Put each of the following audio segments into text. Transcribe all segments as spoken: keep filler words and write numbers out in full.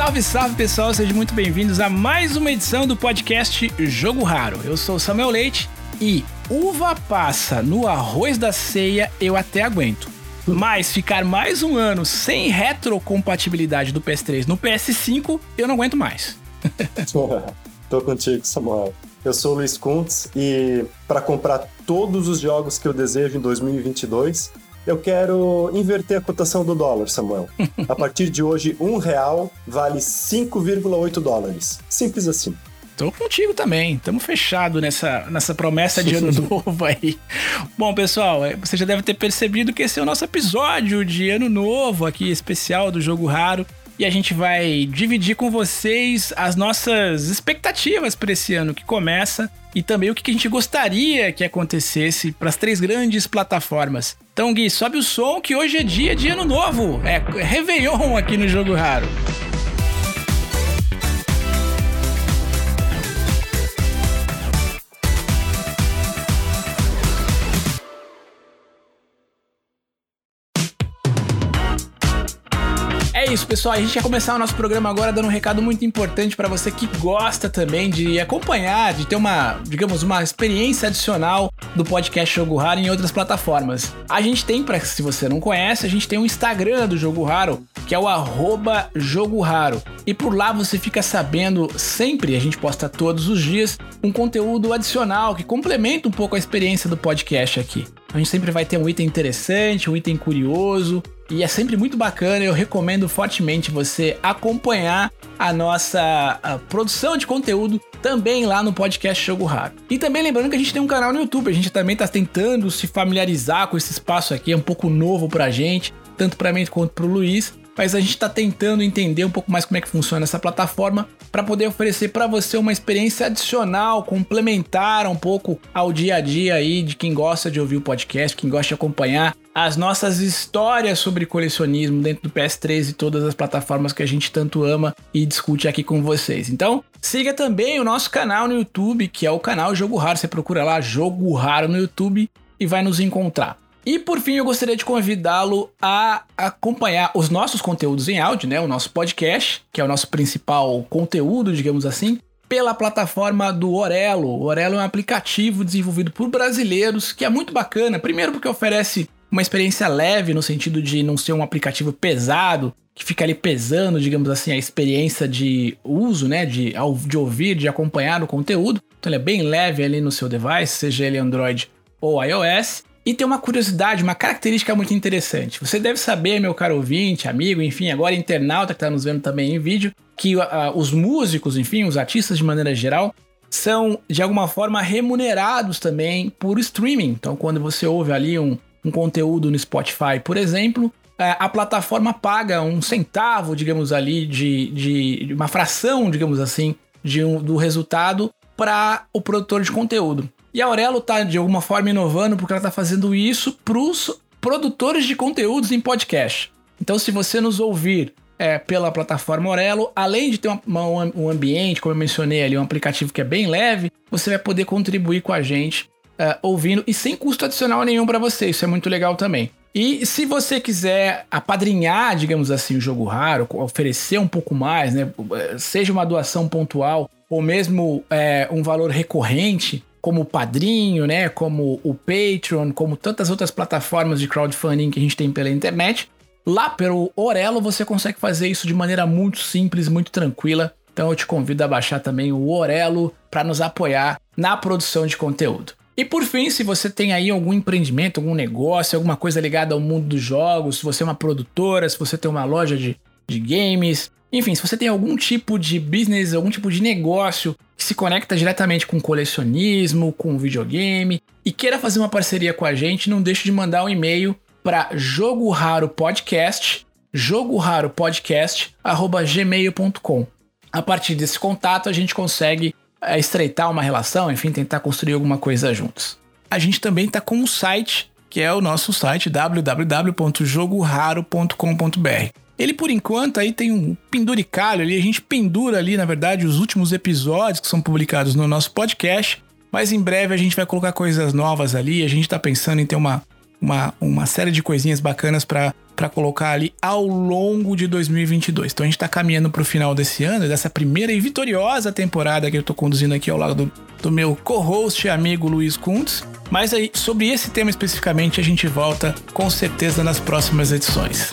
Salve, salve pessoal, sejam muito bem-vindos a mais uma edição do podcast Jogo Raro. Eu sou o Samuel Leite e uva passa no arroz da ceia eu até aguento. Mas ficar mais um ano sem retrocompatibilidade do P S três no P S cinco, eu não aguento mais. Tô contigo, Samuel. Eu sou o Luiz Kuntz e para comprar todos os jogos que eu desejo em dois mil e vinte e dois, eu quero inverter a cotação do dólar, Samuel. A partir de hoje, um real vale cinco vírgula oito dólares. Simples assim. Tô contigo também, estamos fechados nessa, nessa promessa de ano novo aí. Bom, pessoal, você já deve ter percebido que esse é o nosso episódio de ano novo aqui, especial do Jogo Raro. E a gente vai dividir com vocês as nossas expectativas para esse ano que começa e também o que a gente gostaria que acontecesse para as três grandes plataformas. Então, Gui, sobe o som que hoje é dia de ano novo, é Réveillon aqui no Jogo Raro. É isso, pessoal, a gente vai começar o nosso programa agora dando um recado muito importante para você que gosta também de acompanhar, de ter uma, digamos, uma experiência adicional do podcast Jogo Raro em outras plataformas. A gente tem, para se você não conhece, a gente tem um Instagram do Jogo Raro, que é o arroba Jogo Raro. E por lá você fica sabendo sempre, a gente posta todos os dias, um conteúdo adicional que complementa um pouco a experiência do podcast aqui. A gente sempre vai ter um item interessante, um item curioso, e é sempre muito bacana. Eu recomendo fortemente você acompanhar a nossa a produção de conteúdo também lá no podcast Jogo Raro. E também lembrando que a gente tem um canal no YouTube, a gente também está tentando se familiarizar com esse espaço aqui, é um pouco novo pra gente, tanto pra mim quanto pro Luiz, mas a gente está tentando entender um pouco mais como é que funciona essa plataforma para poder oferecer para você uma experiência adicional, complementar um pouco ao dia a dia aí de quem gosta de ouvir o podcast, quem gosta de acompanhar as nossas histórias sobre colecionismo dentro do P S três e todas as plataformas que a gente tanto ama e discute aqui com vocês. Então, siga também o nosso canal no YouTube, que é o canal Jogo Raro. Você procura lá Jogo Raro no YouTube e vai nos encontrar. E por fim, eu gostaria de convidá-lo a acompanhar os nossos conteúdos em áudio, né? O nosso podcast, que é o nosso principal conteúdo, digamos assim, pela plataforma do Orelo. O Orelo é um aplicativo desenvolvido por brasileiros que é muito bacana. Primeiro porque oferece uma experiência leve, no sentido de não ser um aplicativo pesado, que fica ali pesando, digamos assim, a experiência de uso, né? De, de ouvir, de acompanhar o conteúdo. Então ele é bem leve ali no seu device, seja ele Android ou iOS. E tem uma curiosidade, uma característica muito interessante. Você deve saber, meu caro ouvinte, amigo, enfim, agora internauta que está nos vendo também em vídeo, que uh, os músicos, enfim, os artistas de maneira geral, são de alguma forma remunerados também por streaming. Então, quando você ouve ali um, um conteúdo no Spotify, por exemplo, uh, a plataforma paga um centavo, digamos ali, de, de, de uma fração, digamos assim, de um, do resultado para o produtor de conteúdo. E a Orelo tá de alguma forma inovando porque ela tá fazendo isso para os produtores de conteúdos em podcast. Então, se você nos ouvir é, pela plataforma Orelo, além de ter uma, uma, um ambiente, como eu mencionei ali, um aplicativo que é bem leve, você vai poder contribuir com a gente é, ouvindo e sem custo adicional nenhum para você. Isso é muito legal também. E se você quiser apadrinhar, digamos assim, o Jogo Raro, oferecer um pouco mais, né, seja uma doação pontual ou mesmo é, um valor recorrente, como o Padrinho, né, como o Patreon, como tantas outras plataformas de crowdfunding que a gente tem pela internet, lá pelo Orelo você consegue fazer isso de maneira muito simples, muito tranquila. Então eu te convido a baixar também o Orelo para nos apoiar na produção de conteúdo. E por fim, se você tem aí algum empreendimento, algum negócio, alguma coisa ligada ao mundo dos jogos, se você é uma produtora, se você tem uma loja de, de games, enfim, se você tem algum tipo de business, algum tipo de negócio que se conecta diretamente com colecionismo, com videogame e queira fazer uma parceria com a gente, não deixe de mandar um e-mail para jogo raro podcast, jogo raro podcast arroba gmail ponto com. A partir desse contato a gente consegue é, estreitar uma relação, enfim, tentar construir alguma coisa juntos. A gente também está com um site, que é o nosso site w w w ponto jogo raro ponto com ponto b r. Ele, por enquanto, aí tem um penduricalho ali, a gente pendura ali, na verdade, os últimos episódios que são publicados no nosso podcast, mas em breve a gente vai colocar coisas novas ali, a gente tá pensando em ter uma, uma, uma série de coisinhas bacanas para para colocar ali ao longo de dois mil e vinte e dois. Então a gente tá caminhando pro final desse ano, dessa primeira e vitoriosa temporada que eu tô conduzindo aqui ao lado do, do meu co-host e amigo Luiz Kuntz. Mas aí, sobre esse tema especificamente, a gente volta com certeza nas próximas edições.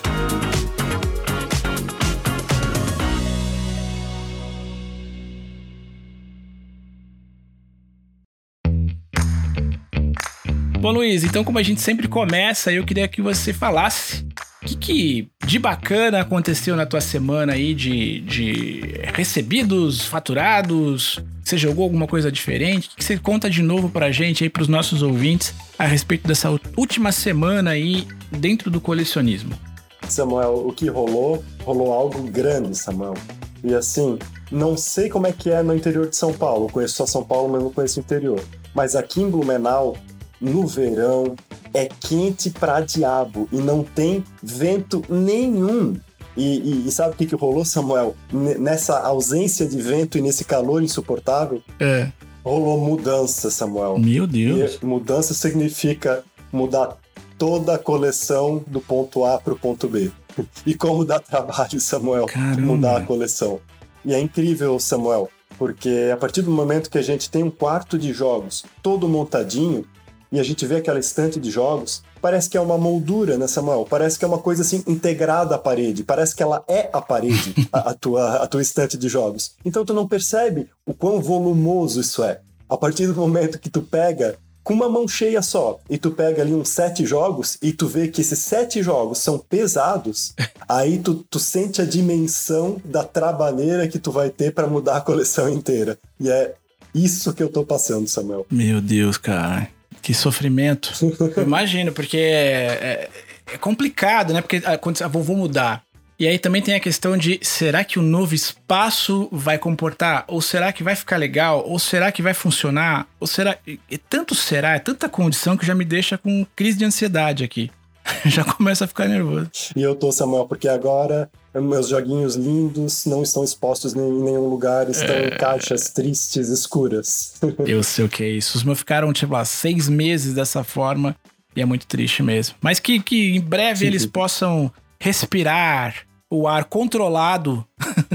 Bom, Luiz, então como a gente sempre começa, eu queria que você falasse o que, que de bacana aconteceu na tua semana aí de, de recebidos, faturados. Você jogou alguma coisa diferente? O que, que você conta de novo pra gente aí, pros nossos ouvintes, a respeito dessa última semana aí dentro do colecionismo? Samuel, o que rolou? Rolou algo grande, Samuel. E assim, não sei como é que é no interior de São Paulo. Eu conheço só São Paulo, mas não conheço o interior. Mas aqui em Blumenau, no verão, é quente pra diabo e não tem vento nenhum. E, e, e sabe o que, que rolou, Samuel? N- nessa ausência de vento e nesse calor insuportável, É. rolou mudança, Samuel. Meu Deus. E mudança significa mudar toda a coleção do ponto A pro ponto B. E como dá trabalho, Samuel, Caramba. mudar a coleção. E é incrível, Samuel, porque a partir do momento que a gente tem um quarto de jogos todo montadinho, e a gente vê aquela estante de jogos, parece que é uma moldura, né, Samuel? Parece que é uma coisa assim, integrada à parede. Parece que ela é a parede, a, a, tua, a tua estante de jogos. Então tu não percebe o quão volumoso isso é. A partir do momento que tu pega com uma mão cheia só, e tu pega ali uns sete jogos, e tu vê que esses sete jogos são pesados, aí tu, tu sente a dimensão da trabalheira que tu vai ter pra mudar a coleção inteira. E é isso que eu tô passando, Samuel. Meu Deus, cara. Que sofrimento. Eu imagino, porque é, é, é complicado, né? Porque ah, quando, ah, vou, vou mudar. E aí também tem a questão de, será que o novo espaço vai comportar? Ou será que vai ficar legal? Ou será que vai funcionar? Ou será... É tanto será, é tanta condição que já me deixa com crise de ansiedade aqui. Já começa a ficar nervoso. E eu tô, Samuel, porque agora meus joguinhos lindos não estão expostos em nenhum lugar, estão é... em caixas tristes, escuras. Eu sei o que é isso. Os meus ficaram, tipo, há seis meses dessa forma e é muito triste mesmo. Mas que, que em breve sim, eles sim. possam respirar o ar controlado,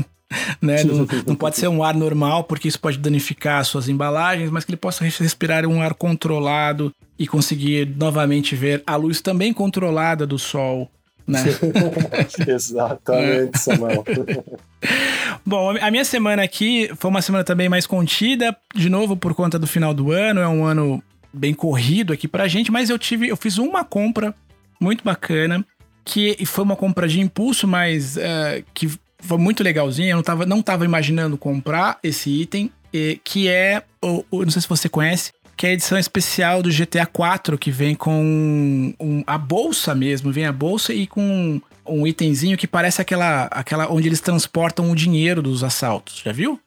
né? Não, não pode ser um ar normal, porque isso pode danificar as suas embalagens, mas que ele possa respirar um ar controlado e conseguir novamente ver a luz também controlada do sol, né? Exatamente, Samuel. Bom, a minha semana aqui foi uma semana também mais contida, de novo por conta do final do ano, é um ano bem corrido aqui pra gente, mas eu tive, eu fiz uma compra muito bacana, que foi uma compra de impulso, mas uh, que foi muito legalzinha, eu não tava, não tava imaginando comprar esse item, e, que é, o, o, não sei se você conhece, que é a edição especial do G T A quatro, que vem com um, a bolsa mesmo, vem a bolsa e com um itemzinho que parece aquela, aquela onde eles transportam o dinheiro dos assaltos, já viu?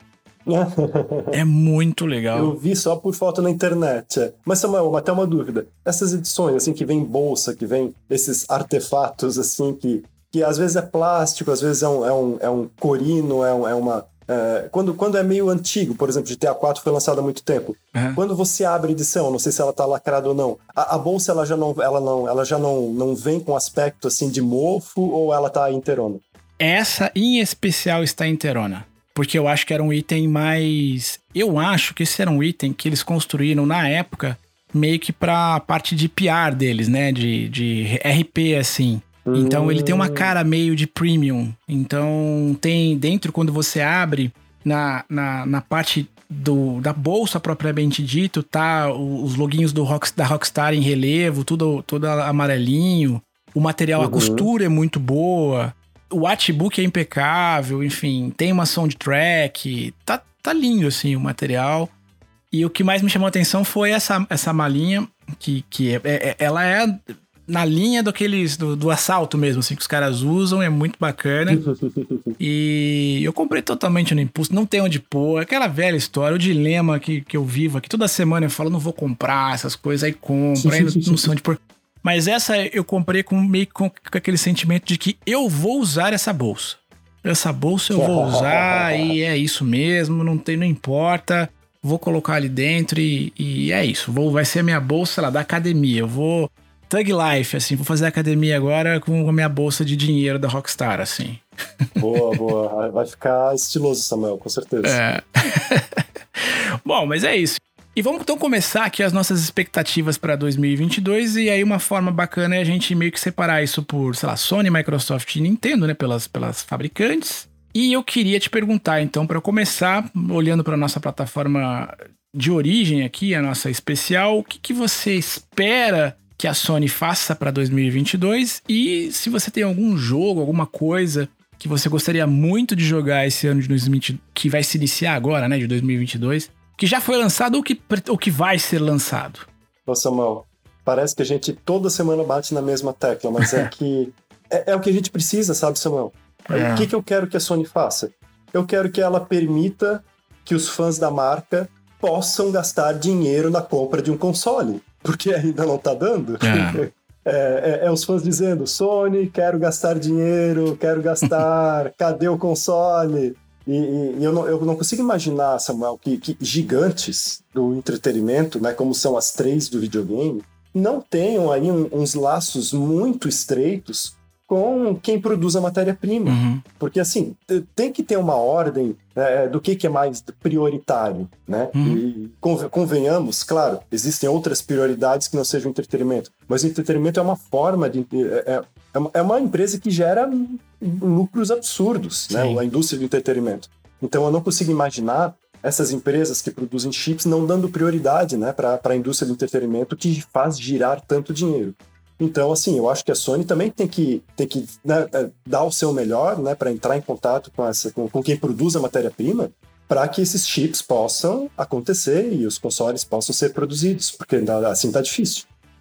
É muito legal. Eu vi só por foto na internet. É. Mas, Samuel, até uma dúvida. Essas edições, assim, que vem bolsa, que vem esses artefatos, assim, que, que às vezes é plástico, às vezes é um, é um, é um corino, é, um, é uma... É, quando, quando é meio antigo, por exemplo, G T A quatro foi lançado há muito tempo. Uhum. Quando você abre a edição, não sei se ela tá lacrada ou não, a, a bolsa ela já, não, ela não, ela já não, não vem com aspecto assim de mofo ou ela tá inteirona? Essa em especial está inteirona. Porque eu acho que era um item mais... Eu acho que esse era um item que eles construíram na época meio que pra parte de P R deles, né? De, de R P, assim. Então, ele tem uma cara meio de premium. Então, tem dentro, quando você abre, na, na, na parte do, da bolsa propriamente dito, tá os loginhos do Rock, da Rockstar em relevo, tudo, tudo amarelinho. O material, uhum. A costura é muito boa. O artbook é impecável, enfim. Tem uma soundtrack. Tá, tá lindo, assim, o material. E o que mais me chamou a atenção foi essa, essa malinha, que, que é, é, ela é... na linha daqueles, do, do assalto mesmo, assim, que os caras usam, é muito bacana. E eu comprei totalmente no impulso, não tem onde pôr, aquela velha história, o dilema que, que eu vivo aqui, toda semana eu falo, não vou comprar essas coisas, aí compro, aí não sei onde pôr. Mas essa eu comprei com meio com, com aquele sentimento de que eu vou usar essa bolsa. Essa bolsa eu vou usar e é isso mesmo, não, tem, não importa, vou colocar ali dentro e, e é isso. Vou, vai ser a minha bolsa lá da academia, eu vou... Thug Life, assim, vou fazer academia agora com a minha bolsa de dinheiro da Rockstar, assim. Boa, boa. Vai ficar estiloso, Samuel, com certeza. É. Bom, mas é isso. E vamos então começar aqui as nossas expectativas para dois mil e vinte e dois, e aí uma forma bacana é a gente meio que separar isso por, sei lá, Sony, Microsoft e Nintendo, né, pelas, pelas fabricantes. E eu queria te perguntar, então, para começar, olhando para nossa plataforma de origem aqui, a nossa especial, o que, que você espera que a Sony faça para dois mil e vinte e dois, e se você tem algum jogo, alguma coisa que você gostaria muito de jogar esse ano de dois mil e vinte, que vai se iniciar agora, né, de dois mil e vinte e dois, que já foi lançado ou que, ou que vai ser lançado? Ô Samuel, parece que a gente toda semana bate na mesma tecla, mas é que é, é o que a gente precisa, sabe, Samuel? É. O que, que eu quero que a Sony faça? Eu quero que ela permita que os fãs da marca possam gastar dinheiro na compra de um console, porque ainda não tá dando. É. É, é, é os fãs dizendo, Sony, quero gastar dinheiro, quero gastar, cadê o console? E, e, e eu, não, eu não consigo imaginar, Samuel, que, que gigantes do entretenimento, né, como são as três do videogame, não tenham aí um, uns laços muito estreitos com quem produz a matéria-prima. Uhum. Porque, assim, tem que ter uma ordem é, do que, que é mais prioritário, né? Uhum. E convenhamos, claro, existem outras prioridades que não sejam entretenimento, mas o entretenimento é uma forma de... É, é uma empresa que gera lucros absurdos, né? A indústria do entretenimento. Então, eu não consigo imaginar essas empresas que produzem chips não dando prioridade, né, para a indústria do entretenimento que faz girar tanto dinheiro. Então, assim, eu acho que a Sony também tem que, tem que né, dar o seu melhor, né, para entrar em contato com, essa, com, com quem produz a matéria-prima, para que esses chips possam acontecer e os consoles possam ser produzidos, porque assim tá difícil.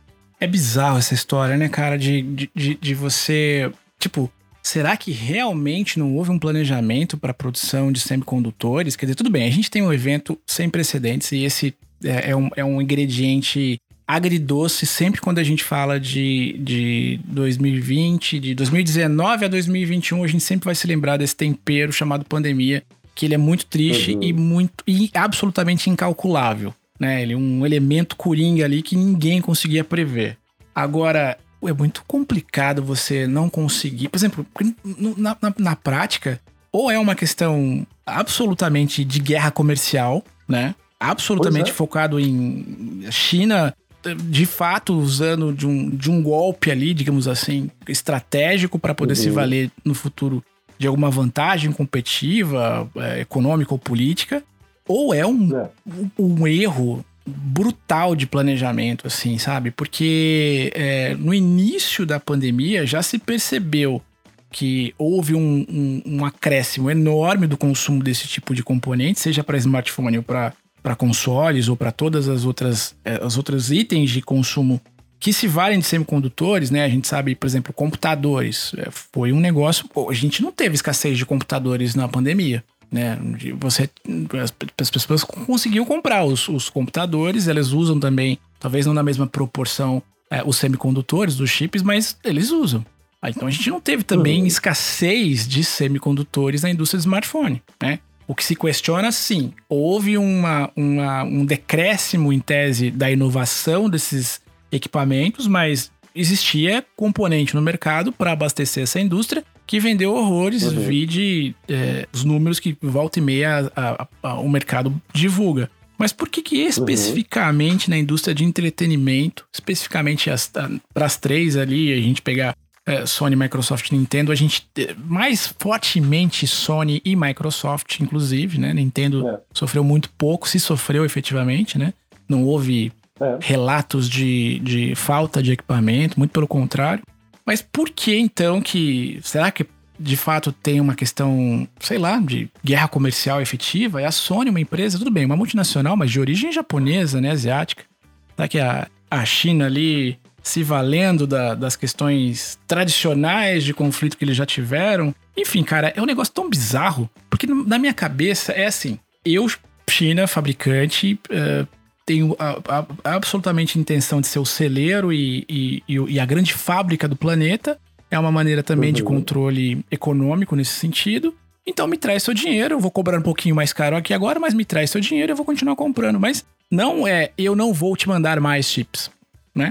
É bizarro essa história, né, cara, de, de, de você... Tipo, será que realmente não houve um planejamento para a produção de semicondutores? Quer dizer, tudo bem, a gente tem um evento sem precedentes e esse é, é, um, é um ingrediente agridoce sempre quando a gente fala de, de dois mil e vinte, de dois mil e dezenove a dois mil e vinte e um, a gente sempre vai se lembrar desse tempero chamado pandemia, que ele é muito triste uhum. e, muito, e absolutamente incalculável, né? Ele é um elemento coringa ali que ninguém conseguia prever. Agora, é muito complicado você não conseguir... Por exemplo, na, na, na prática, ou é uma questão absolutamente de guerra comercial, né? Absolutamente é. focado em China... de fato usando de um, de um golpe ali, digamos assim, estratégico para poder uhum. se valer no futuro de alguma vantagem competitiva, é, econômica ou política, ou é um, é. um, um erro brutal de planejamento, assim, sabe? Porque é, no início da pandemia já se percebeu que houve um, um, um acréscimo enorme do consumo desse tipo de componente, seja para smartphone ou para para consoles ou para todas as outras as outros itens de consumo que se valem de semicondutores, né? A gente sabe, por exemplo, computadores. Foi um negócio... A gente não teve escassez de computadores na pandemia, né? Você, as, as pessoas conseguiam comprar os, os computadores, elas usam também, talvez não na mesma proporção, é, os semicondutores, dos chips, mas eles usam. Então a gente não teve também uhum. escassez de semicondutores na indústria de smartphone, né? O que se questiona, sim, houve uma, uma, um decréscimo em tese da inovação desses equipamentos, mas existia componente no mercado para abastecer essa indústria que vendeu horrores, uhum. vide é, os números que volta e meia a, a, a, o mercado divulga. Mas por que que especificamente uhum. na indústria de entretenimento, especificamente para as três ali, a gente pegar É, Sony, Microsoft, Nintendo, a gente mais fortemente Sony e Microsoft, inclusive, né? Nintendo é. sofreu muito pouco, se sofreu efetivamente, né? Não houve é. relatos de, de falta de equipamento, muito pelo contrário. Mas por que então que... Será que de fato tem uma questão, sei lá, de guerra comercial efetiva? E a Sony, uma empresa, tudo bem, uma multinacional, mas de origem japonesa, né? Asiática. Será que a, a China ali... se valendo da, das questões tradicionais de conflito que eles já tiveram. Enfim, cara, é um negócio tão bizarro, porque na minha cabeça é assim, eu, China, fabricante, uh, tenho a, a, a absolutamente intenção de ser o celeiro e, e, e a grande fábrica do planeta, é uma maneira também uhum. de controle econômico nesse sentido, então me traz seu dinheiro, eu vou cobrar um pouquinho mais caro aqui agora, mas me traz seu dinheiro e eu vou continuar comprando, mas não é, eu não vou te mandar mais chips, né?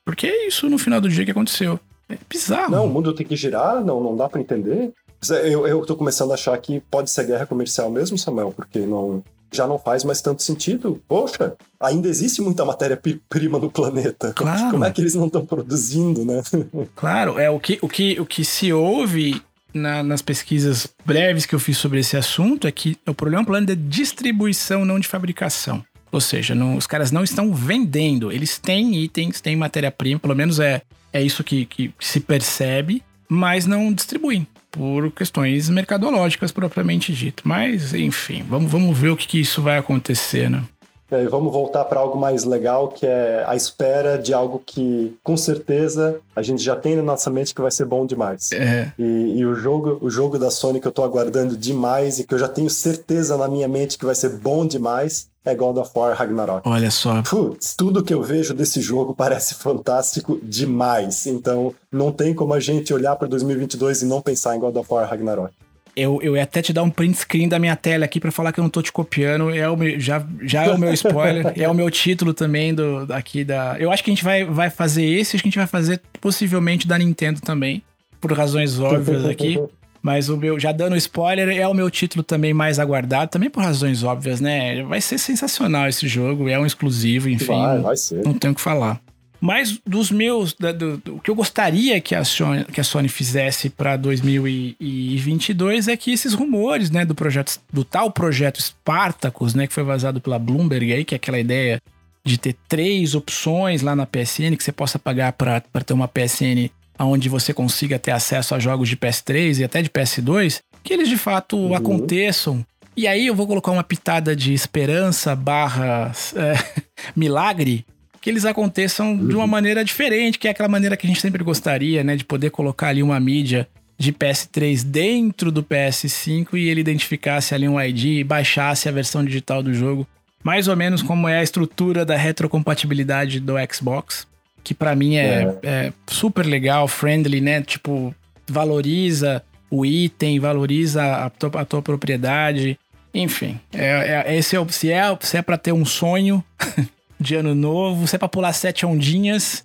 Porque é isso no final do dia que aconteceu. É bizarro. Não, o mundo tem que girar, não, não dá pra entender. Eu, eu tô começando a achar que pode ser guerra comercial mesmo, Samuel, porque não, já não faz mais tanto sentido. Poxa, ainda existe muita matéria-prima no planeta. Claro. Como é que eles não estão produzindo, né? Claro, é o que, o que, o que se ouve na, nas pesquisas breves que eu fiz sobre esse assunto é que o problema é um plano de distribuição, não de fabricação. Ou seja, não, os caras não estão vendendo. Eles têm itens, têm matéria-prima, pelo menos é, é isso que, que se percebe, mas não distribuem, por questões mercadológicas propriamente dito. Mas, enfim, vamos, vamos ver o que, que isso vai acontecer, né? E vamos voltar para algo mais legal, que é a espera de algo que, com certeza, a gente já tem na nossa mente que vai ser bom demais. É. E, e o, jogo, o jogo da Sony que eu tô aguardando demais e que eu já tenho certeza na minha mente que vai ser bom demais é God of War Ragnarok. Olha só. Putz, tudo que eu vejo desse jogo parece fantástico demais. Então, não tem como a gente olhar para dois mil e vinte e dois e não pensar em God of War Ragnarok. Eu, eu ia até te dar um print screen da minha tela aqui pra falar que eu não tô te copiando. É o meu, já, já é o meu spoiler. É o meu título também do, aqui da... Eu acho que a gente vai, vai fazer esse. Acho que a gente vai fazer possivelmente da Nintendo também. Por razões óbvias aqui. Mas o meu, já dando spoiler, é o meu título também mais aguardado. Também por razões óbvias, né? Vai ser sensacional esse jogo. É um exclusivo, enfim. Vai, vai ser. Não tenho o que falar. Mas dos meus, da, do, do, o que eu gostaria que a Sony, que a Sony fizesse para dois mil e vinte e dois é que esses rumores, né, do projeto, do tal projeto Spartacus, né, que foi vazado pela Bloomberg aí, que é aquela ideia de ter três opções lá na P S N, que você possa pagar para ter uma P S N onde você consiga ter acesso a jogos de P S três e até de P S dois, que eles de fato uhum. aconteçam. E aí eu vou colocar uma pitada de esperança barra é, milagre, que eles aconteçam uhum. de uma maneira diferente, que é aquela maneira que a gente sempre gostaria, né? De poder colocar ali uma mídia de P S três dentro do P S cinco e ele identificasse ali um I D e baixasse a versão digital do jogo. Mais ou menos como é a estrutura da retrocompatibilidade do Xbox, que pra mim é, é. é super legal, friendly, né? Tipo, valoriza o item, valoriza a tua, a tua propriedade. Enfim, é, é, esse é, se, é, se é pra ter um sonho... de ano novo, se é pra pular sete ondinhas,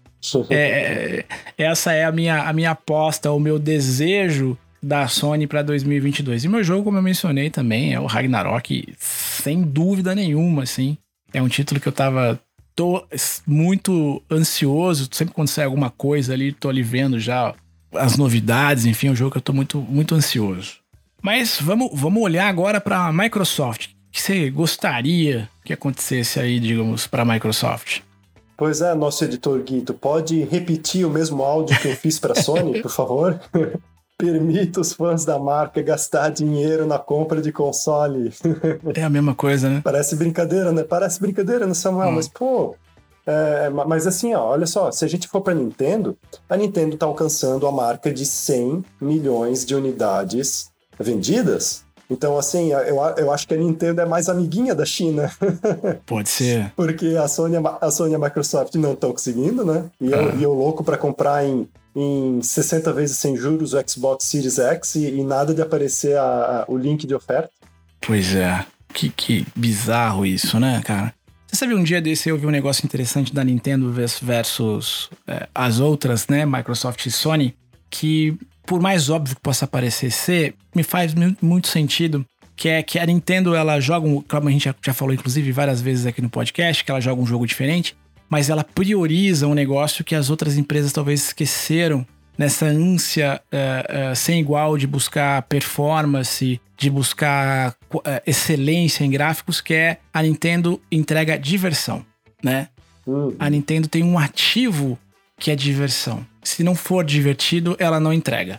é, essa é a minha, a minha aposta, o meu desejo da Sony pra dois mil e vinte e dois. E meu jogo, como eu mencionei também, é o Ragnarok, sem dúvida nenhuma, assim. É um título que eu tava tô muito ansioso, sempre quando sai alguma coisa ali, tô ali vendo já as novidades, enfim, é um jogo que eu tô muito, muito ansioso. Mas vamos, vamos olhar agora pra Microsoft. O que você gostaria que acontecesse aí, digamos, para a Microsoft? Pois é, nosso editor Guito, pode repetir o mesmo áudio que eu fiz para a Sony, por favor? Permita os fãs da marca gastar dinheiro na compra de console. É a mesma coisa, né? Parece brincadeira, né? Parece brincadeira, né, Samuel? Hum. Mas, pô... É, mas assim, ó, olha só, se a gente for para a Nintendo, a Nintendo está alcançando a marca de cem milhões de unidades vendidas. Então, assim, eu, eu acho que a Nintendo é mais amiguinha da China. Pode ser. Porque a Sony, a Sony e a Microsoft não estão conseguindo, né? E eu, ah. e eu louco para comprar em, em sessenta vezes sem juros o Xbox Series X e, e nada de aparecer a, a, o link de oferta. Pois é. Que, que bizarro isso, né, cara? Você sabe, um dia desse eu vi um negócio interessante da Nintendo versus é, as outras, né? Microsoft e Sony, que... por mais óbvio que possa parecer ser, me faz muito sentido, que é que a Nintendo, ela joga, um, como a gente já, já falou inclusive várias vezes aqui no podcast, que ela joga um jogo diferente, mas ela prioriza um negócio que as outras empresas talvez esqueceram, nessa ânsia uh, uh, sem igual de buscar performance, de buscar uh, excelência em gráficos, que é a Nintendo entrega diversão, né? Uhum. A Nintendo tem um ativo que é diversão. Se não for divertido, ela não entrega.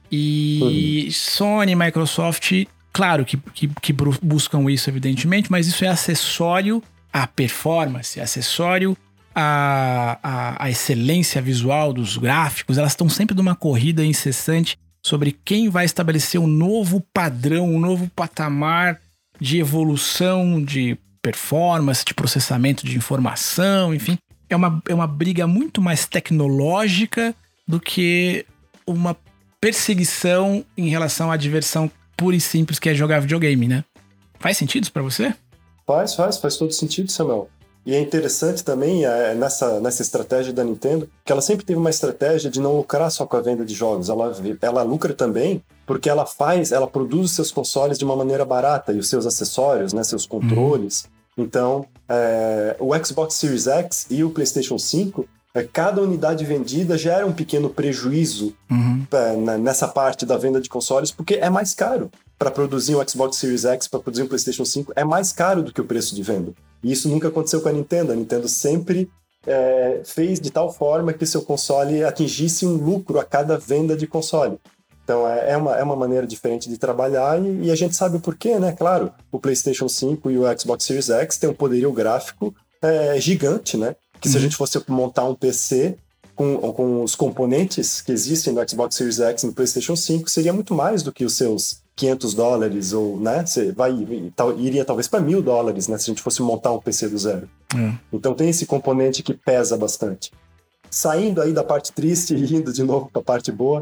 E uhum. Sony, Microsoft, claro que, que, que buscam isso, evidentemente, mas isso é acessório à performance, é acessório à, à, à excelência visual dos gráficos. Elas estão sempre numa corrida incessante sobre quem vai estabelecer um novo padrão, um novo patamar de evolução, de performance, de processamento de informação, enfim. É uma, é uma briga muito mais tecnológica do que uma perseguição em relação à diversão pura e simples que é jogar videogame, né? Faz sentido isso pra você? Faz, faz, faz todo sentido, Samuel. E é interessante também é, nessa, nessa estratégia da Nintendo, que ela sempre teve uma estratégia de não lucrar só com a venda de jogos. Ela, ela lucra também porque ela faz, ela produz os seus consoles de uma maneira barata e os seus acessórios, né, seus controles. Uhum. Então, é, o Xbox Series X e o PlayStation cinco, é, cada unidade vendida gera um pequeno prejuízo uhum. é, nessa parte da venda de consoles, porque é mais caro. Para produzir um Xbox Series X, para produzir um PlayStation cinco, é mais caro do que o preço de venda. E isso nunca aconteceu com a Nintendo. A Nintendo sempre é, fez de tal forma que seu console atingisse um lucro a cada venda de console. Então é, é, uma, é uma maneira diferente de trabalhar e, e a gente sabe o porquê, né? Claro, o PlayStation cinco e o Xbox Series X têm um poderio gráfico é, gigante, né? Que uhum. se a gente fosse montar um P C com, com os componentes que existem no Xbox Series X e no PlayStation cinco, seria muito mais do que os seus quinhentos dólares, ou, né, você vai, iria talvez para mil dólares, né, se a gente fosse montar um P C do zero. Hum. Então tem esse componente que pesa bastante. Saindo aí da parte triste e indo de novo para a parte boa,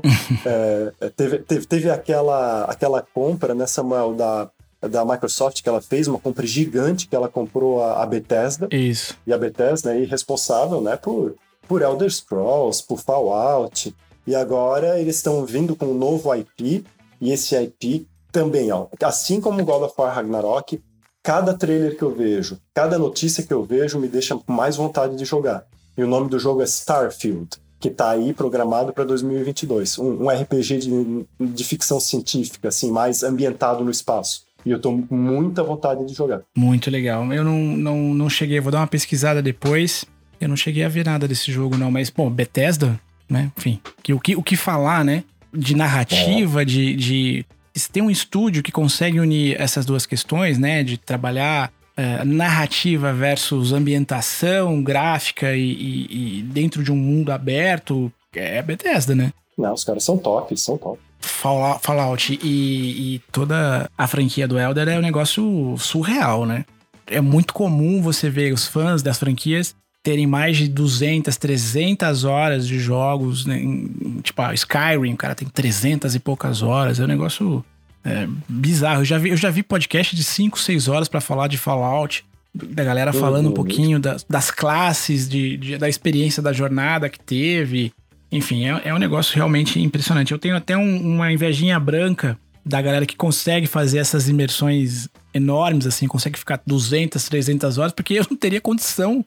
é, teve, teve, teve aquela, aquela compra, né, Samuel, da, da Microsoft, que ela fez uma compra gigante, que ela comprou a, a Bethesda. Isso. E a Bethesda é responsável, né, por, por Elder Scrolls, por Fallout, e agora eles estão vindo com um novo I P. E esse I P também, ó, assim como God of War Ragnarok, cada trailer que eu vejo, cada notícia que eu vejo me deixa com mais vontade de jogar. E o nome do jogo é Starfield, que tá aí programado para dois mil e vinte e dois. Um, um R P G de, de ficção científica, assim, mais ambientado no espaço. E eu tô com muita vontade de jogar. Muito legal. Eu não, não, não cheguei, vou dar uma pesquisada depois. Eu não cheguei a ver nada desse jogo, não. Mas, pô, Bethesda, né? Enfim, que, o, que, o que falar, né? De narrativa, é. de, de... Se tem um estúdio que consegue unir essas duas questões, né? De trabalhar é, narrativa versus ambientação gráfica e, e, e dentro de um mundo aberto, é a Bethesda, né? Não, os caras são top, são top. Fallout, Fallout e, e toda a franquia do Elder é um negócio surreal, né? É muito comum você ver os fãs das franquias terem mais de duzentas, trezentas horas de jogos, né? Tipo, a Skyrim, o cara tem trezentas e poucas horas, é um negócio é, bizarro. Eu já vi, eu já vi podcast de cinco, seis horas pra falar de Fallout, da galera falando uhum. um pouquinho das, das classes, de, de, da experiência da jornada que teve. Enfim, é, é um negócio realmente impressionante. Eu tenho até um, uma invejinha branca da galera que consegue fazer essas imersões enormes, assim, consegue ficar duzentas, trezentas horas, porque eu não teria condição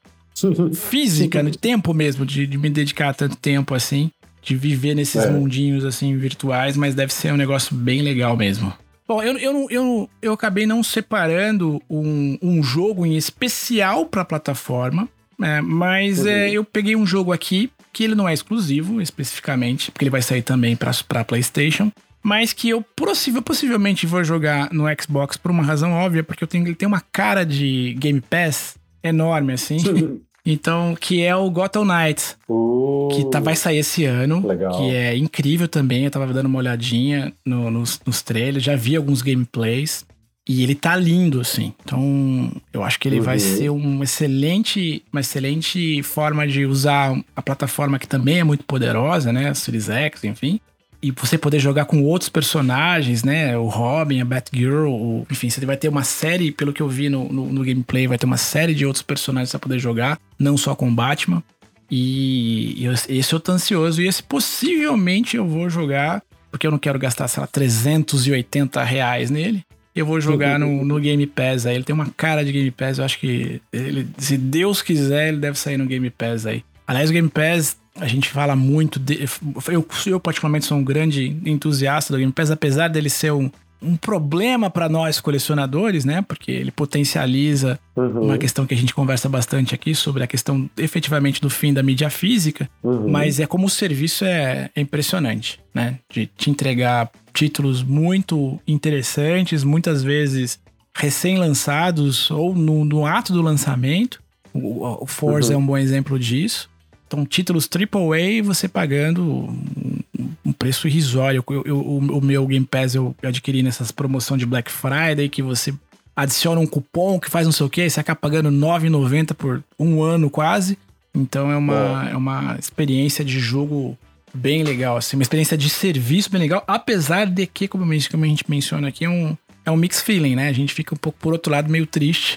física, de tempo mesmo, de, de me dedicar tanto tempo assim, de viver nesses é. mundinhos assim virtuais, mas deve ser um negócio bem legal mesmo. Bom, eu, eu, eu, eu acabei não separando um, um jogo em especial para plataforma, é, mas uhum. é, eu peguei um jogo aqui que ele não é exclusivo especificamente, porque ele vai sair também para PlayStation, mas que eu possível, possivelmente vou jogar no Xbox por uma razão óbvia, porque eu tenho, ele tem uma cara de Game Pass enorme, assim. Então, que é o Gotham Knights, uh, que tá, vai sair esse ano, legal. Que é incrível também. Eu tava dando uma olhadinha no, nos, nos trailers, já vi alguns gameplays, e ele tá lindo, assim. Então, eu acho que ele uhum. vai ser um excelente, uma excelente forma de usar a plataforma que também é muito poderosa, né? A Series X, enfim. E você poder jogar com outros personagens, né? O Robin, a Batgirl, o... enfim, você vai ter uma série, pelo que eu vi no, no, no gameplay, vai ter uma série de outros personagens pra poder jogar, não só com o Batman. E, e esse eu tô ansioso, e esse possivelmente eu vou jogar, porque eu não quero gastar, sei lá, trezentos e oitenta reais nele. Eu vou jogar no, no Game Pass aí. Ele tem uma cara de Game Pass, eu acho que, ele, se Deus quiser, ele deve sair no Game Pass aí. Aliás, o Game Pass... A gente fala muito... De, eu, eu, particularmente, sou um grande entusiasta do Game Pass, apesar dele ser um, um problema para nós colecionadores, né? Porque ele potencializa uhum. uma questão que a gente conversa bastante aqui, sobre a questão, efetivamente, do fim da mídia física. Uhum. Mas é como o serviço é, é impressionante, né? De te entregar títulos muito interessantes, muitas vezes recém-lançados ou no, no ato do lançamento. O, o Forza uhum. é um bom exemplo disso. Então, títulos triplo A, você pagando um, um preço irrisório. Eu, eu, o, o meu Game Pass eu adquiri nessas promoções de Black Friday, que você adiciona um cupom que faz não sei o quê, e você acaba pagando nove reais e noventa centavos por um ano quase. Então, é uma, é uma experiência de jogo bem legal, assim, uma experiência de serviço bem legal, apesar de que, como a gente menciona aqui, é um, é um mixed feeling, né? A gente fica um pouco, por outro lado, meio triste, porque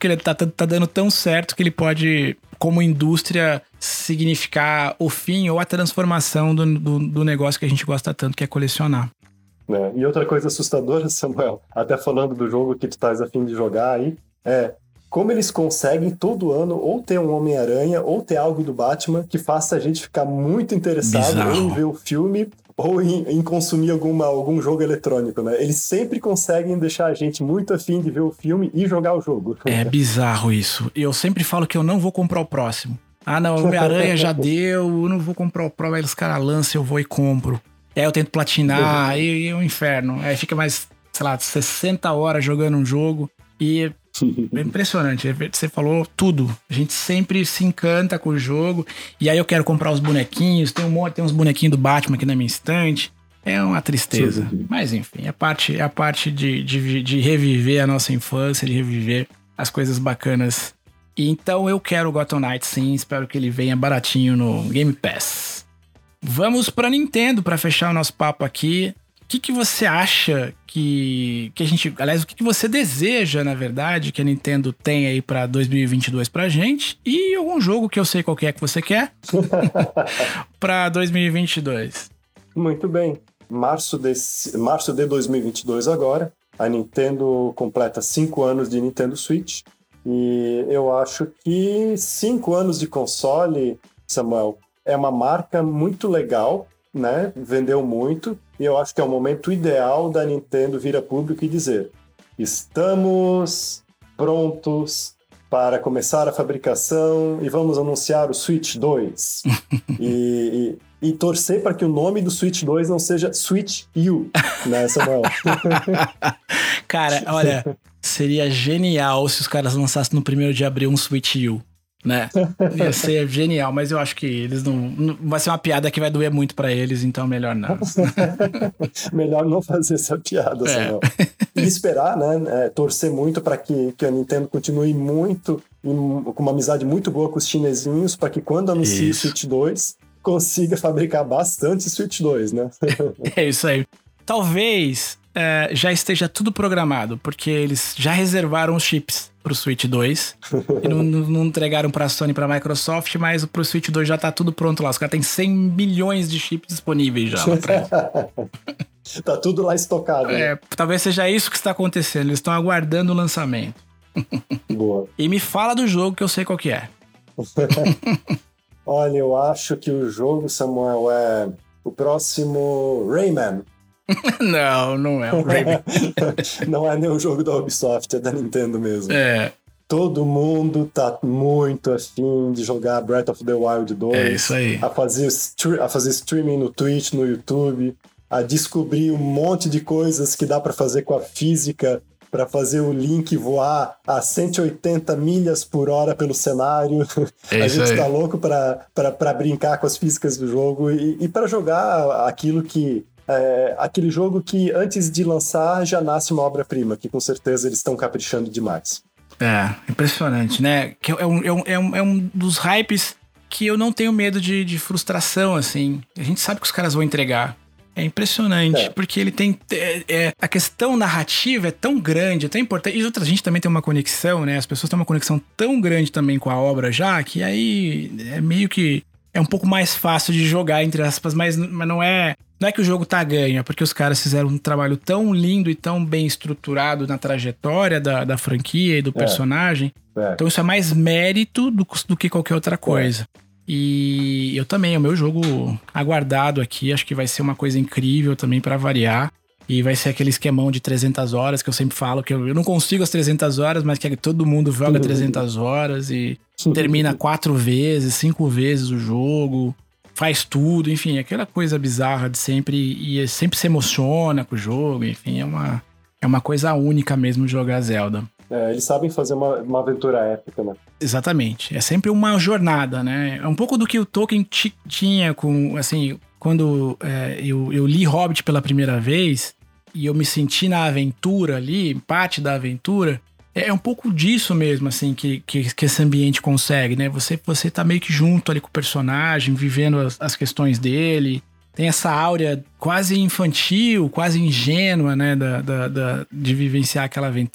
que ele tá, tá dando tão certo que ele pode, como indústria, significar o fim ou a transformação do, do, do negócio que a gente gosta tanto, que é colecionar. É, e outra coisa assustadora, Samuel, até falando do jogo que tu estás a fim de jogar aí, é como eles conseguem todo ano ou ter um Homem-Aranha ou ter algo do Batman que faça a gente ficar muito interessado Bizarro. em ver o filme ou em, em consumir alguma, algum jogo eletrônico, né? Eles sempre conseguem deixar a gente muito afim de ver o filme e jogar o jogo. É bizarro isso. Eu sempre falo que eu não vou comprar o próximo. Ah, não, o Homem-Aranha já deu, eu não vou comprar o próximo. Aí os caras lançam, eu vou e compro. Aí eu tento platinar, aí é um inferno. Aí fica mais, sei lá, sessenta horas jogando um jogo. E é impressionante, você falou tudo. A gente sempre se encanta com o jogo. E aí eu quero comprar os bonequinhos. Tem um monte, tem uns bonequinhos do Batman aqui na minha estante. É uma tristeza. Mas enfim, é parte, é a parte de, de, de reviver a nossa infância, de reviver as coisas bacanas. E então eu quero o Gotham Knights, sim. Espero que ele venha baratinho no Game Pass. Vamos pra Nintendo para fechar o nosso papo aqui. O que, que você acha que, que a gente... Aliás, o que, que você deseja, na verdade, que a Nintendo tem aí pra dois mil e vinte e dois pra gente? E algum jogo que eu sei qual que é que você quer pra dois mil e vinte e dois? Muito bem. Março de, março de dois mil e vinte e dois agora, a Nintendo completa cinco anos de Nintendo Switch. E eu acho que cinco anos de console, Samuel, é uma marca muito legal, né? Vendeu muito. E eu acho que é o momento ideal da Nintendo vir a público e dizer: estamos prontos para começar a fabricação e vamos anunciar o Switch dois. e, e, e torcer para que o nome do Switch dois não seja Switch U, né, Samuel? Cara, olha, seria genial se os caras lançassem no primeiro de abril um Switch U, né? Ia ser genial, mas eu acho que eles não, não... Vai ser uma piada que vai doer muito pra eles, então melhor não. Melhor não fazer essa piada, Samuel. É. E esperar, né? É, torcer muito para que, que a Nintendo continue muito, em, com uma amizade muito boa com os chinesinhos, para que quando anuncie o Switch dois, consiga fabricar bastante Switch dois, né? É isso aí. Talvez é, já esteja tudo programado, porque eles já reservaram os chips pro Switch dois e não, não entregaram pra Sony e pra Microsoft, mas pro Switch dois já tá tudo pronto lá. Os caras têm cem milhões de chips disponíveis já lá pra eles. Tá tudo lá estocado. É, né? Talvez seja isso que está acontecendo. Eles estão aguardando o lançamento. Boa. E me fala do jogo que eu sei qual que é. Olha, eu acho que o jogo, Samuel, é o próximo Rayman. Não, não é o Rayman. Não é nem o jogo da Ubisoft, é da Nintendo mesmo. É. Todo mundo tá muito afim de jogar Breath of the Wild dois. É isso aí. A fazer, a fazer streaming no Twitch, no YouTube, a descobrir um monte de coisas que dá pra fazer com a física, pra fazer o Link voar a cento e oitenta milhas por hora pelo cenário. É a isso gente aí. tá louco pra, pra, pra brincar com as físicas do jogo e, e pra jogar aquilo que... É, aquele jogo que antes de lançar já nasce uma obra-prima, que com certeza eles estão caprichando demais. É, impressionante, né? Que é, um, é, um, é, um, é um dos hypes que eu não tenho medo de, de frustração, assim. A gente sabe que os caras vão entregar. É impressionante, é. Porque ele tem... É, é, a questão narrativa é tão grande, é tão importante. E outra, a gente também tem uma conexão, né? As pessoas têm uma conexão tão grande também com a obra já, que aí é meio que... É um pouco mais fácil de jogar, entre aspas, mas, mas não é... Não é que o jogo tá ganho, é porque os caras fizeram um trabalho tão lindo e tão bem estruturado na trajetória da, da franquia e do personagem. É. É. Então isso é mais mérito do, do que qualquer outra coisa. É. E eu também, é o meu jogo aguardado aqui, acho que vai ser uma coisa incrível também pra variar. E vai ser aquele esquemão de trezentas horas que eu sempre falo, que eu, eu não consigo as trezentas horas, mas que todo mundo joga trezentas horas e termina quatro vezes, cinco vezes o jogo, faz tudo, enfim, aquela coisa bizarra de sempre, e sempre se emociona com o jogo, enfim, é uma, é uma coisa única mesmo jogar Zelda. É, eles sabem fazer uma, uma aventura épica, né? Exatamente, é sempre uma jornada, né? É um pouco do que o Tolkien t- tinha com, assim, quando é, eu, eu li Hobbit pela primeira vez e eu me senti na aventura ali, parte da aventura, é um pouco disso mesmo, assim, que, que, que esse ambiente consegue, né? Você, você tá meio que junto ali com o personagem, vivendo as, as questões dele. Tem essa áurea quase infantil, quase ingênua, né? Da, da, da, de vivenciar aquela aventura.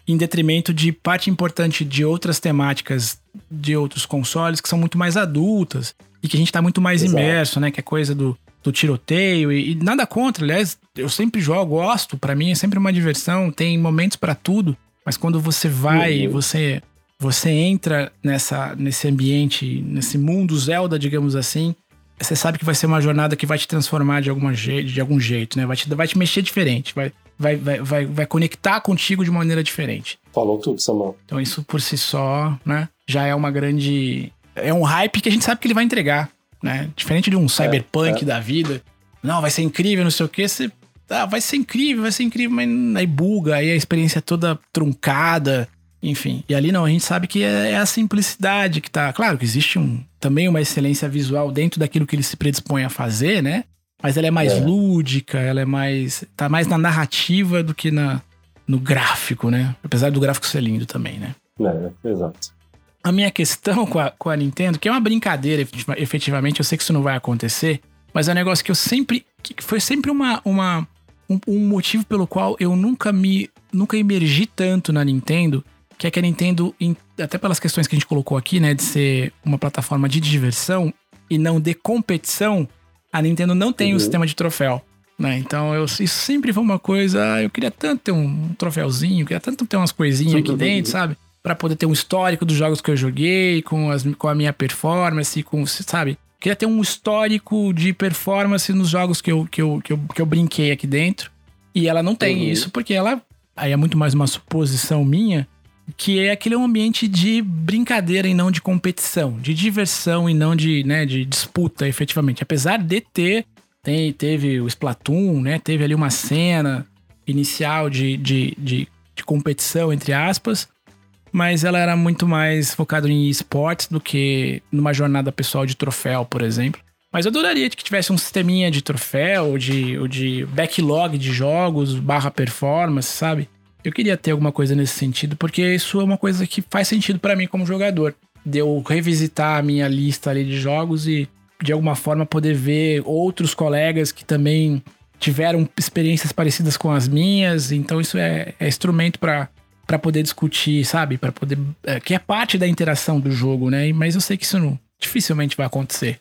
em detrimento de parte importante de outras temáticas de outros consoles que são muito mais adultas e que a gente tá muito mais Exato. imerso, né? Que é coisa do, do tiroteio e, e nada contra, aliás, eu sempre jogo, gosto, pra mim é sempre uma diversão, tem momentos pra tudo, mas quando você vai, uhum. você, você entra nessa, nesse ambiente, nesse mundo Zelda, digamos assim, você sabe que vai ser uma jornada que vai te transformar de, alguma je- de algum jeito, né? Vai te, vai te mexer diferente, vai... Vai, vai, vai, vai conectar contigo de uma maneira diferente. Falou tudo, Samuel. Então isso por si só, né, já é uma grande... É um hype que a gente sabe que ele vai entregar, né? Diferente de um cyberpunk é, é. da vida. Não, vai ser incrível, não sei o quê. Você, ah, vai ser incrível, vai ser incrível, mas aí buga, aí a experiência é toda truncada, enfim. E ali não, a gente sabe que é, é a simplicidade que tá... Claro que existe um, também uma excelência visual dentro daquilo que ele se predispõe a fazer, né? Mas ela é mais é. lúdica, ela é mais... Tá mais na narrativa do que na, no gráfico, né? Apesar do gráfico ser lindo também, né? É, exato. A minha questão com a, com a Nintendo, que é uma brincadeira, efetivamente, eu sei que isso não vai acontecer, mas é um negócio que eu sempre... Que foi sempre uma, uma, um, um motivo pelo qual eu nunca me... Nunca emergi tanto na Nintendo, que é que a Nintendo, até pelas questões que a gente colocou aqui, né? De ser uma plataforma de diversão e não de competição... A Nintendo não tem uhum. um sistema de troféu, né? Então, eu, isso sempre foi uma coisa... Eu queria tanto ter um troféuzinho, queria tanto ter umas coisinhas aqui dentro, sabe? Pra poder ter um histórico dos jogos que eu joguei, com, as, com a minha performance, com, sabe? Queria ter um histórico de performance nos jogos que eu, que eu, que eu, que eu brinquei aqui dentro. E ela não tem uhum. isso, porque ela... Aí é muito mais uma suposição minha, que é aquele ambiente de brincadeira e não de competição, de diversão e não de, né, de disputa, efetivamente. Apesar de ter, tem, teve o Splatoon, né, teve ali uma cena inicial de, de, de, de competição, entre aspas, mas ela era muito mais focada em esportes do que numa jornada pessoal de troféu, por exemplo. Mas eu adoraria que tivesse um sisteminha de troféu, ou de, ou de backlog de jogos, barra performance, sabe? Eu queria ter alguma coisa nesse sentido, porque isso é uma coisa que faz sentido pra mim como jogador. De eu revisitar a minha lista ali de jogos e, de alguma forma, poder ver outros colegas que também tiveram experiências parecidas com as minhas. Então isso é, é instrumento pra, pra poder discutir, sabe? Pra poder... É, que é parte da interação do jogo, né? Mas eu sei que isso não, dificilmente vai acontecer.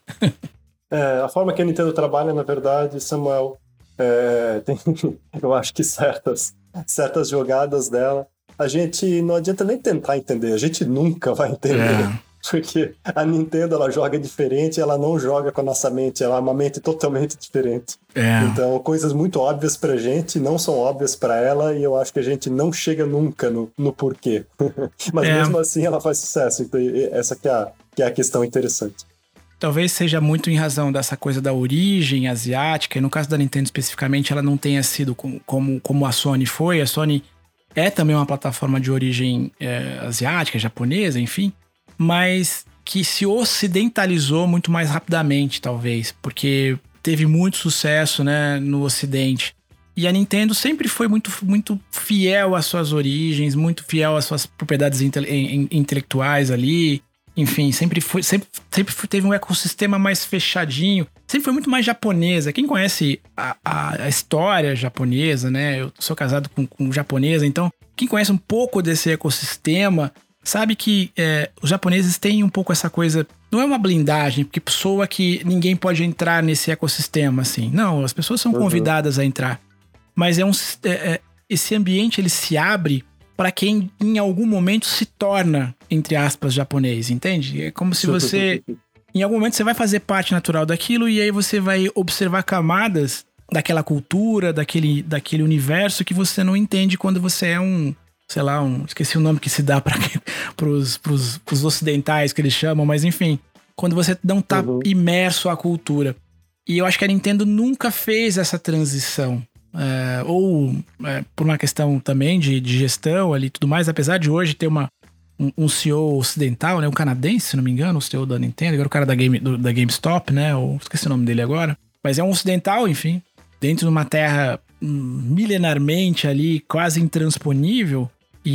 É, a forma que a Nintendo trabalha, na verdade, Samuel, é, tem, eu acho que certas... certas jogadas dela, a gente não adianta nem tentar entender, a gente nunca vai entender, é. Porque a Nintendo, ela joga diferente, ela não joga com a nossa mente, ela é uma mente totalmente diferente. É. Então, coisas muito óbvias pra gente não são óbvias pra ela, e eu acho que a gente não chega nunca no, no porquê. Mas é. mesmo assim, ela faz sucesso, então essa que é a, que é a questão interessante. Talvez seja muito em razão dessa coisa da origem asiática, e no caso da Nintendo especificamente, ela não tenha sido como, como, como a Sony foi. A Sony é também uma plataforma de origem é, asiática, japonesa, enfim, mas que se ocidentalizou muito mais rapidamente, talvez, porque teve muito sucesso, né, no Ocidente. E a Nintendo sempre foi muito, muito fiel às suas origens, muito fiel às suas propriedades inte- intelectuais ali. Enfim, sempre, foi, sempre, sempre teve um ecossistema mais fechadinho. Sempre foi muito mais japonesa. Quem conhece a, a, a história japonesa, né? Eu sou casado com, com japonesa, então quem conhece um pouco desse ecossistema sabe que é, os japoneses têm um pouco essa coisa... Não é uma blindagem, porque pessoa que ninguém pode entrar nesse ecossistema, assim. Não, as pessoas são uhum. convidadas a entrar. Mas é um, é, é, esse ambiente, ele se abre para quem em algum momento se torna, entre aspas, japonês, entende? É como se você... Em algum momento você vai fazer parte natural daquilo e aí você vai observar camadas daquela cultura, daquele, daquele universo que você não entende quando você é um... Sei lá, um, esqueci o nome que se dá para pros, pros, pros ocidentais que eles chamam, mas enfim, quando você não tá uhum. imerso à cultura. E eu acho que a Nintendo nunca fez essa transição. É, ou é, por uma questão também de, de gestão ali e tudo mais, apesar de hoje ter uma, um, um C E O ocidental, né, um canadense, se não me engano, o C E O da Nintendo, agora o cara da, Game, do, da GameStop, né, ou, esqueci o nome dele agora, mas é um ocidental, enfim, dentro de uma terra hum, milenarmente ali, quase intransponível,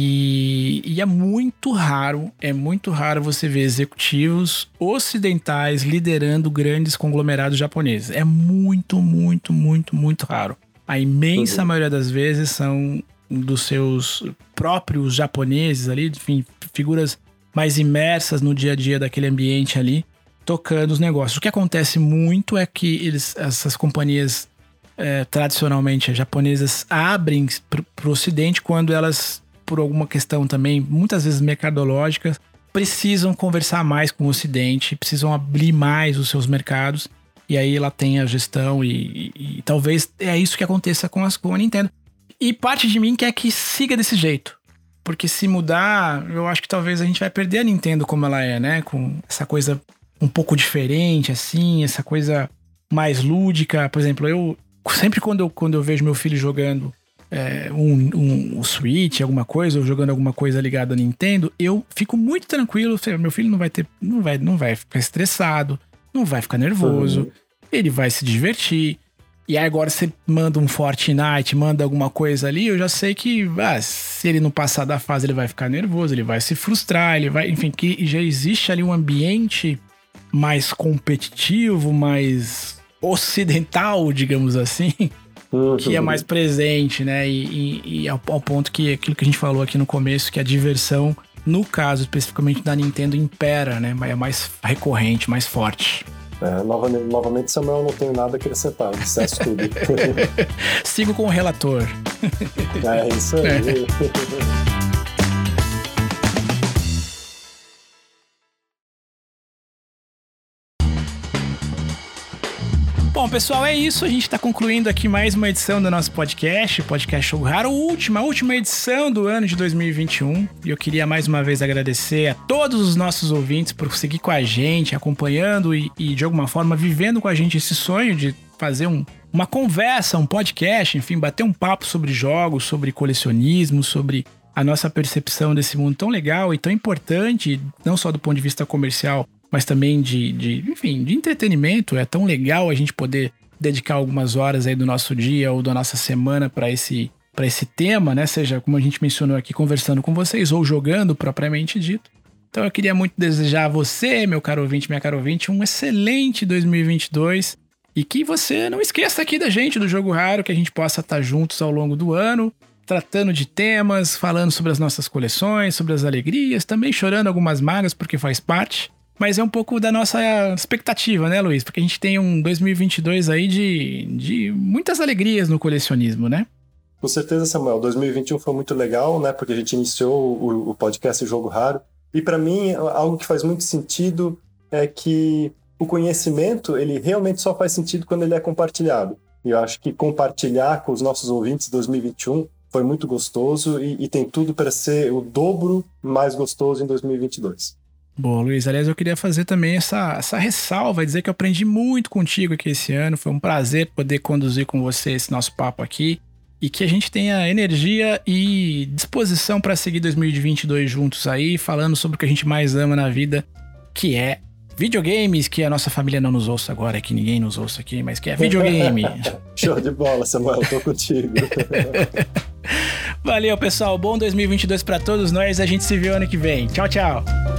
e, e é muito raro, é muito raro você ver executivos ocidentais liderando grandes conglomerados japoneses. É muito, muito, muito, muito raro. A imensa uhum. maioria das vezes são dos seus próprios japoneses ali, enfim, figuras mais imersas no dia a dia daquele ambiente ali, tocando os negócios. O que acontece muito é que eles, essas companhias é, tradicionalmente japonesas abrem para o Ocidente quando elas, por alguma questão também, muitas vezes mercadológica, precisam conversar mais com o Ocidente, precisam abrir mais os seus mercados, e aí ela tem a gestão e, e, e talvez é isso que aconteça com, as, com a Nintendo. E parte de mim quer que siga desse jeito, porque se mudar, eu acho que talvez a gente vai perder a Nintendo como ela é, né? Com essa coisa um pouco diferente, assim, essa coisa mais lúdica. Por exemplo, eu sempre quando eu, quando eu vejo meu filho jogando é, um, um, um Switch, alguma coisa, ou jogando alguma coisa ligada à Nintendo, eu fico muito tranquilo. Meu filho não vai ter, não vai, não vai ficar estressado, não vai ficar nervoso, uhum. Ele vai se divertir. E aí agora você manda um Fortnite, manda alguma coisa ali, eu já sei que ah, se ele não passar da fase, ele vai ficar nervoso, ele vai se frustrar, ele vai, enfim, que já existe ali um ambiente mais competitivo, mais ocidental, digamos assim, uhum. que é mais presente, né? E, e, e ao, ao ponto que aquilo que a gente falou aqui no começo, que a diversão, no caso especificamente da Nintendo, impera, né? É mais recorrente, mais forte. É, novamente, novamente, Samuel, não tenho nada a acrescentar, disseste tudo. Sigo com o relator. É isso aí. É. Bom, pessoal, é isso. A gente está concluindo aqui mais uma edição do nosso podcast, Podcast Jogo Raro, última, última edição do ano de dois mil e vinte e um. E eu queria mais uma vez agradecer a todos os nossos ouvintes por seguir com a gente, acompanhando e, e de alguma forma vivendo com a gente esse sonho de fazer um, uma conversa, um podcast, enfim, bater um papo sobre jogos, sobre colecionismo, sobre a nossa percepção desse mundo tão legal e tão importante, não só do ponto de vista comercial, mas também de, de, enfim, de entretenimento. É tão legal a gente poder dedicar algumas horas aí do nosso dia ou da nossa semana para esse, para esse tema, né? Seja, como a gente mencionou aqui, conversando com vocês ou jogando propriamente dito. Então eu queria muito desejar a você, meu caro ouvinte, minha cara ouvinte, um excelente dois mil e vinte e dois e que você não esqueça aqui da gente, do Jogo Raro, que a gente possa estar juntos ao longo do ano, tratando de temas, falando sobre as nossas coleções, sobre as alegrias, também chorando algumas mágoas, porque faz parte. Mas é um pouco da nossa expectativa, né, Luiz? Porque a gente tem um dois mil e vinte e dois aí de, de muitas alegrias no colecionismo, né? Com certeza, Samuel. dois mil e vinte e um foi muito legal, né? Porque a gente iniciou o, o podcast Jogo Raro. E para mim, algo que faz muito sentido é que o conhecimento, ele realmente só faz sentido quando ele é compartilhado. E eu acho que compartilhar com os nossos ouvintes dois mil e vinte e um foi muito gostoso e, e tem tudo para ser o dobro mais gostoso em dois mil e vinte e dois. Bom, Luiz, aliás, eu queria fazer também essa, essa ressalva, dizer que eu aprendi muito contigo aqui esse ano, foi um prazer poder conduzir com você esse nosso papo aqui, e que a gente tenha energia e disposição para seguir dois mil e vinte e dois juntos aí, falando sobre o que a gente mais ama na vida, que é videogames, que a nossa família não nos ouça agora, que ninguém nos ouça aqui, mas que é videogame. Show de bola, Samuel, tô contigo. Valeu, pessoal, bom dois mil e vinte e dois para todos nós, a gente se vê ano que vem. Tchau, tchau.